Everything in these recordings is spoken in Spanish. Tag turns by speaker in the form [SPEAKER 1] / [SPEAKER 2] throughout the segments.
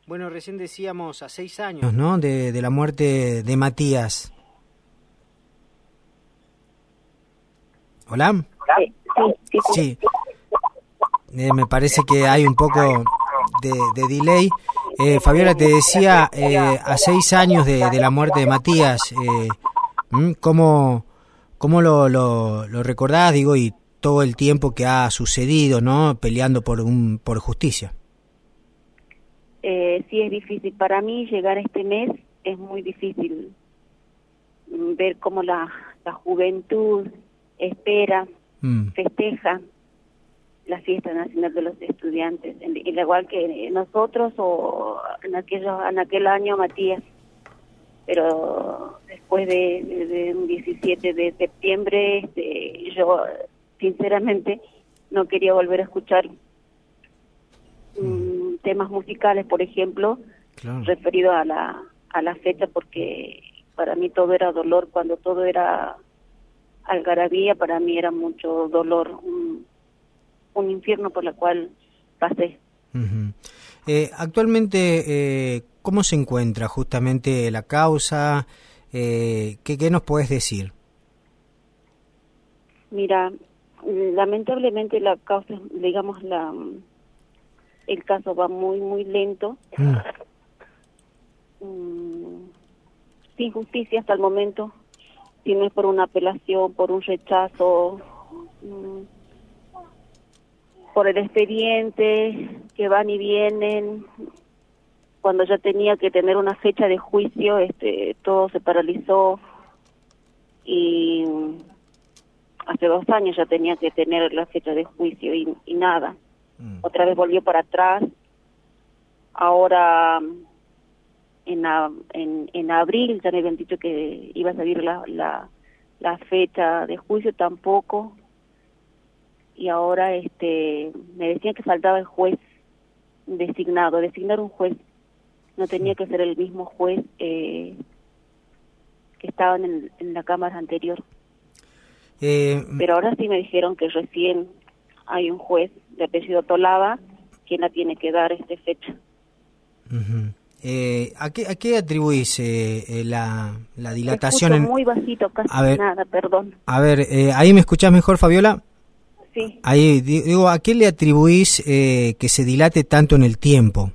[SPEAKER 1] Bueno, recién decíamos a 6 años, ¿no? De la muerte de Matías. ¿Hola? Sí. Me parece que hay un poco de delay. Fabiola, te decía, a 6 años de la muerte de Matías, ¿cómo lo recordás, digo, y todo el tiempo que ha sucedido, ¿no? Peleando por justicia.
[SPEAKER 2] Sí, es difícil. Para mí llegar a este mes es muy difícil. Ver cómo la juventud espera, festeja la fiesta nacional de los estudiantes, igual que nosotros o en aquel año Matías. Pero después de un 17 de septiembre, yo sinceramente no quería volver a escuchar temas musicales, por ejemplo, claro, referido a la fecha, porque para mí todo era dolor. Cuando todo era algarabía, para mí era mucho dolor, un infierno por la cual pasé.
[SPEAKER 1] Actualmente, ¿cómo se encuentra justamente la causa? ¿Qué nos puedes decir?
[SPEAKER 2] Mira, lamentablemente la causa, digamos, el caso va muy lento. Sin justicia hasta el momento, si no es por una apelación, por un rechazo, por el expediente que van y vienen. Cuando ya tenía que tener una fecha de juicio, todo se paralizó, y hace 2 años ya tenía que tener la fecha de juicio y nada. Otra vez volvió para atrás. Ahora en abril ya me habían dicho que iba a salir la fecha de juicio, tampoco. Y ahora me decían que faltaba el juez designar un juez. No tenía que ser el mismo juez que estaba en la cámara anterior. Pero ahora sí me dijeron que recién hay un juez de apellido Tolaba quien la tiene que dar fecha.
[SPEAKER 1] ¿A qué atribuís la dilatación?
[SPEAKER 2] Te escucho muy bajito, casi nada, perdón.
[SPEAKER 1] A ver, ¿ahí me escuchás mejor, Fabiola?
[SPEAKER 2] Sí.
[SPEAKER 1] Ahí, digo, ¿a qué le atribuís que se dilate tanto en el tiempo?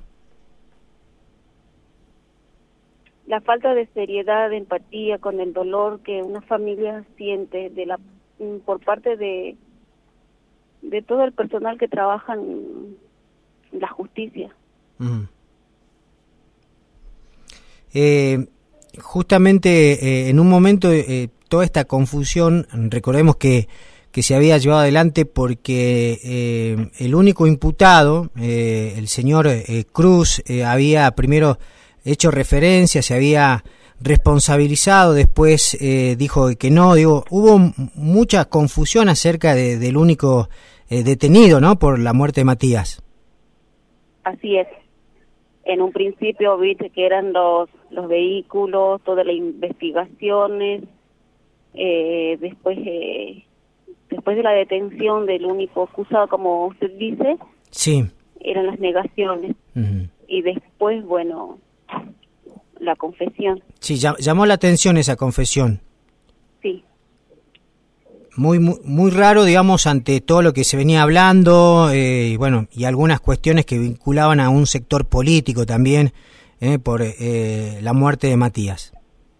[SPEAKER 2] La falta de seriedad, de empatía con el dolor que una familia siente por parte de todo el personal que trabaja en la justicia.
[SPEAKER 1] Justamente en un momento toda esta confusión, recordemos que se había llevado adelante porque el único imputado, el señor Cruz, había primero hecho referencia, se había responsabilizado, después dijo que no. Digo, hubo mucha confusión acerca del único detenido, ¿no?, por la muerte de Matías.
[SPEAKER 2] Así es. En un principio viste que eran los vehículos, todas las investigaciones, después de la detención del único acusado, como usted dice,
[SPEAKER 1] sí,
[SPEAKER 2] eran las negaciones. Y después, bueno, la confesión.
[SPEAKER 1] Sí, llamó la atención esa confesión.
[SPEAKER 2] Sí.
[SPEAKER 1] Muy raro, digamos, ante todo lo que se venía hablando, y algunas cuestiones que vinculaban a un sector político también, por la muerte de Matías.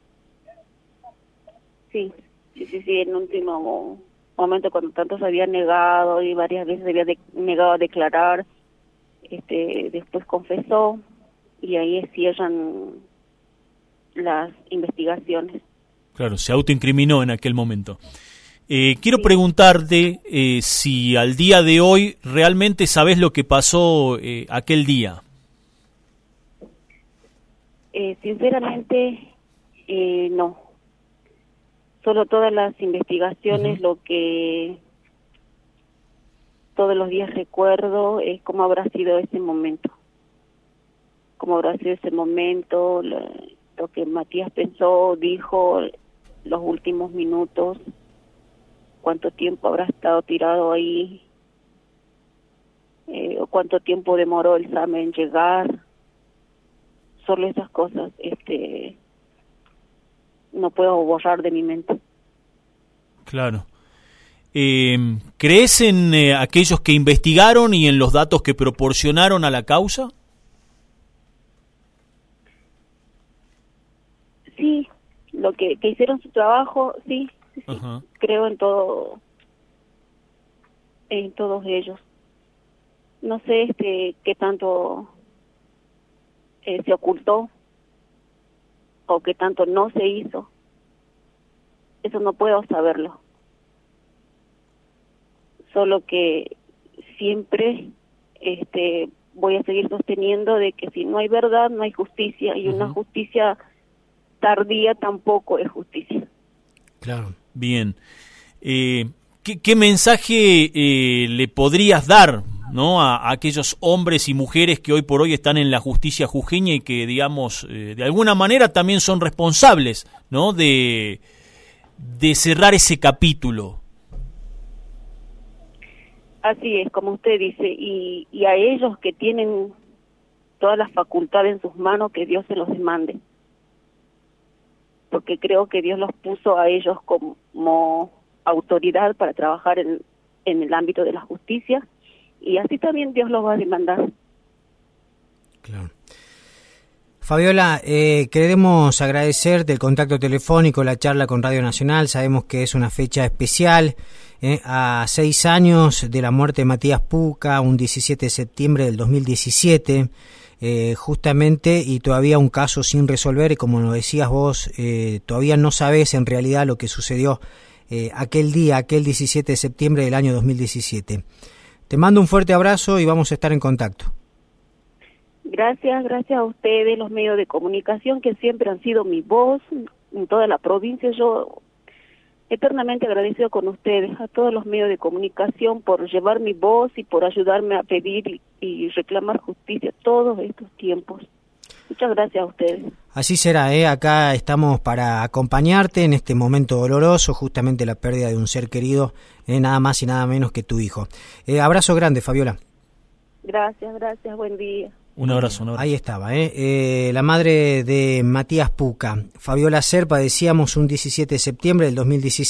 [SPEAKER 2] Sí, en último momento, cuando tanto se había negado y varias veces se había negado a declarar, después confesó, y ahí cierran las investigaciones.
[SPEAKER 3] Claro, se autoincriminó en aquel momento. Quiero preguntarte si al día de hoy realmente sabes lo que pasó aquel día.
[SPEAKER 2] Sinceramente, no. Solo todas las investigaciones, lo que todos los días recuerdo es cómo habrá sido ese momento. Cómo habrá sido ese momento, lo que Matías pensó, dijo, los últimos minutos, cuánto tiempo habrá estado tirado ahí, o cuánto tiempo demoró el SAME en llegar. solo esas cosas no puedo borrar de mi mente.
[SPEAKER 3] Claro. ¿Crees en aquellos que investigaron y en los datos que proporcionaron a la causa?
[SPEAKER 2] Sí, lo que hicieron su trabajo, sí.
[SPEAKER 3] Ajá.
[SPEAKER 2] Creo en todos ellos. No sé qué tanto se ocultó o qué tanto no se hizo. Eso no puedo saberlo. Solo que siempre voy a seguir sosteniendo de que si no hay verdad, no hay justicia, y una justicia tardía tampoco es justicia.
[SPEAKER 1] Claro.
[SPEAKER 3] Bien. ¿Qué mensaje le podrías dar, ¿no?, a aquellos hombres y mujeres que hoy por hoy están en la justicia jujeña y que, digamos, de alguna manera también son responsables, ¿no?, de cerrar ese capítulo?
[SPEAKER 2] Así es, como usted dice, y a ellos que tienen todas las facultades en sus manos, que Dios se los demande. Porque creo que Dios los puso a ellos como autoridad para trabajar en el ámbito de la justicia, y así también Dios los va a demandar.
[SPEAKER 1] Claro. Fabiola, queremos agradecerte el contacto telefónico, la charla con Radio Nacional. Sabemos que es una fecha especial, a 6 años de la muerte de Matías Puca, un 17 de septiembre del 2017, justamente, y todavía un caso sin resolver, y como lo decías vos, todavía no sabés en realidad lo que sucedió aquel día, aquel 17 de septiembre del año 2017. Te mando un fuerte abrazo y vamos a estar en contacto.
[SPEAKER 2] Gracias a ustedes, los medios de comunicación, que siempre han sido mi voz en toda la provincia. Yo eternamente agradecido con ustedes, a todos los medios de comunicación, por llevar mi voz y por ayudarme a pedir y reclamar justicia todos estos tiempos. Muchas gracias a ustedes.
[SPEAKER 1] Así será, acá estamos para acompañarte en este momento doloroso, justamente la pérdida de un ser querido, nada más y nada menos que tu hijo. Abrazo grande, Fabiola.
[SPEAKER 2] Gracias, buen día.
[SPEAKER 3] Un abrazo.
[SPEAKER 1] Ahí estaba, la madre de Matías Puca, Fabiola Serpa, decíamos, un 17 de septiembre del 2017.